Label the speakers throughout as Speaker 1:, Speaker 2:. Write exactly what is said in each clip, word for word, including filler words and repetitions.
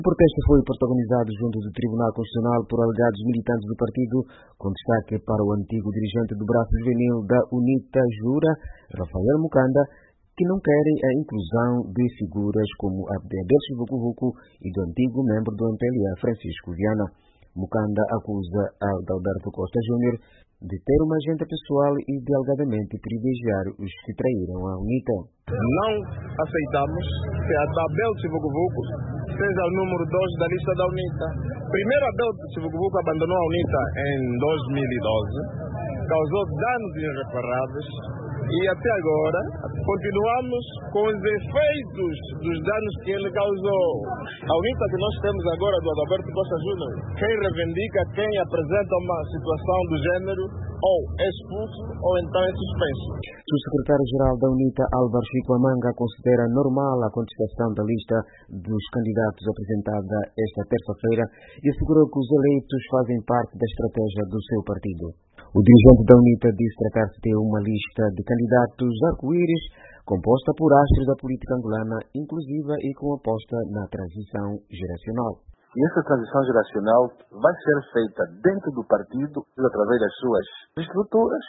Speaker 1: O protesto foi protagonizado junto do Tribunal Constitucional por alegados militantes do partido, com destaque para o antigo dirigente do braço juvenil da UNITA Jura, Rafael Mukanda, que não querem a inclusão de figuras como a de Adelso Vucu-Vucu e do antigo membro do M P L A, Francisco Viana. Mukanda acusa a Adalberto Costa Júnior de ter uma agenda pessoal e de alegadamente privilegiar os que traíram a UNITA.
Speaker 2: Não aceitamos que a Adelso Vucu-Vucu seja o número dois da lista da UNITA. Primeiro, Adelso Vucu-Vucu abandonou a UNITA em dois mil e doze, causou danos irreparáveis e até agora continuamos com os efeitos dos danos que ele causou. A UNITA que nós temos agora do Adalberto Costa Júnior, quem reivindica, quem apresenta uma situação do gênero, ou é expulso ou então é suspenso.
Speaker 1: O secretário-geral da UNITA, Álvaro Chico Amanga, considera normal a contestação da lista dos candidatos apresentada esta terça-feira e assegurou que os eleitos fazem parte da estratégia do seu partido. O dirigente da UNITA disse tratar-se de uma lista de candidatos arco-íris composta por astros da política angolana, inclusiva e com aposta na transição geracional.
Speaker 3: E essa transição geracional vai ser feita dentro do partido, através das suas estruturas,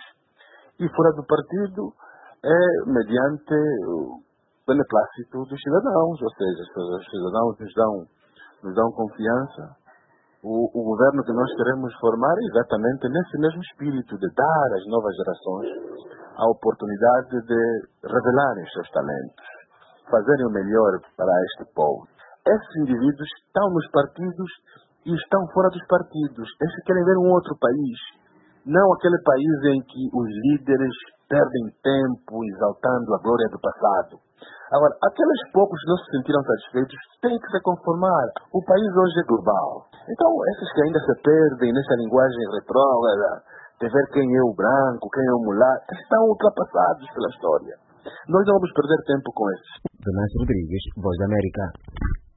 Speaker 3: e fora do partido, é mediante o beneplácito dos cidadãos, ou seja, os cidadãos nos dão, nos dão confiança. O, o governo que nós queremos formar é exatamente nesse mesmo espírito de dar às novas gerações a oportunidade de revelarem os seus talentos, fazerem o melhor para este povo. Esses indivíduos estão nos partidos e estão fora dos partidos. Esses querem ver um outro país, não aquele país em que os líderes perdem tempo exaltando a glória do passado. Agora, aqueles poucos que não se sentiram satisfeitos têm que se conformar. O país hoje é global. Então, esses que ainda se perdem nessa linguagem retrógrada de ver quem é o branco, quem é o mulato, estão ultrapassados pela história. Nós não vamos perder tempo com esses.
Speaker 1: Venâncio Rodrigues, Voz da América.